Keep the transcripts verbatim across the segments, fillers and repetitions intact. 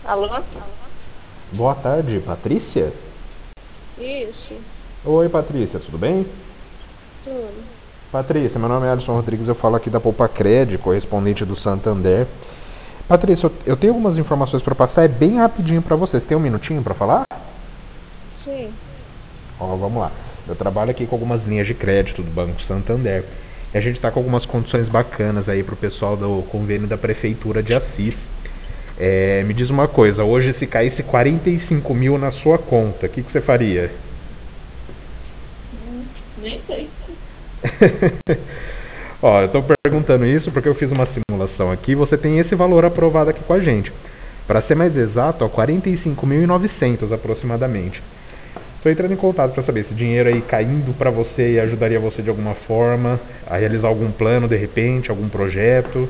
Alô? Boa tarde, Patrícia? Isso, Oi, Patrícia, tudo bem? tudo. Patrícia, meu nome é Alisson Rodrigues, eu falo aqui da Poupa-Cred, correspondente do Santander. Patrícia, eu eu tenho algumas informações para passar, é bem rapidinho para você. Você tem um minutinho para falar? Sim. Ó, vamos lá. Eu trabalho aqui com algumas linhas de crédito do Banco Santander. E a gente está com algumas condições bacanas aí para o pessoal do convênio da Prefeitura de Assis. É, me diz uma coisa, hoje se caísse quarenta e cinco mil na sua conta, o que, que você faria? Hum, nem sei. Ó, eu estou perguntando isso porque eu fiz uma simulação aqui. Você tem esse valor aprovado aqui com a gente. Para ser mais exato, ó, quarenta e cinco mil e novecentos aproximadamente. Estou entrando em contato para saber se dinheiro aí caindo para você e ajudaria você de alguma forma a realizar algum plano de repente, algum projeto.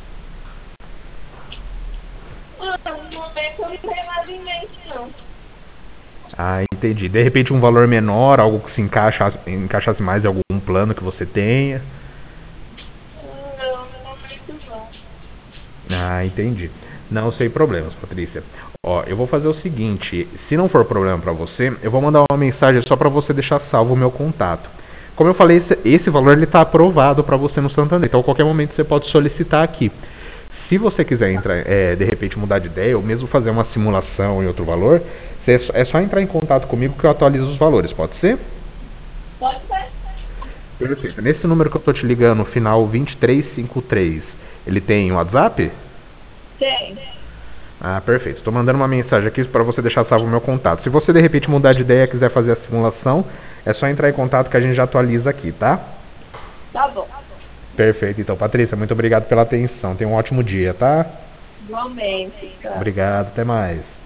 Ah, no momento eu não tenho nada em mente, não. Ah, entendi. De repente um valor menor, algo que se encaixa, encaixasse mais em algum plano que você tenha. Hum, Não, no momento não. Ah, entendi. Não, sem problemas, Patrícia. Ó, eu vou fazer o seguinte, se não for problema pra você, eu vou mandar uma mensagem só pra você deixar salvo o meu contato. Como eu falei, esse, esse valor ele tá aprovado pra você no Santander, então a qualquer momento você pode solicitar aqui. Se você quiser entrar, é, de repente mudar de ideia ou mesmo fazer uma simulação em outro valor, você, é só é só entrar em contato comigo que eu atualizo os valores, pode ser? Pode ser? Perfeito. Nesse número que eu tô te ligando, final vinte e três cinquenta e três, ele tem WhatsApp? Tem. Ah, perfeito. Estou mandando uma mensagem aqui para você deixar salvo o meu contato. Se você de repente mudar de ideia e quiser fazer a simulação, é só entrar em contato que a gente já atualiza aqui, tá? Tá bom. Perfeito. Então, Patrícia, muito obrigado pela atenção. Tenha um ótimo dia, tá? Igualmente, tchau. Obrigado, até mais.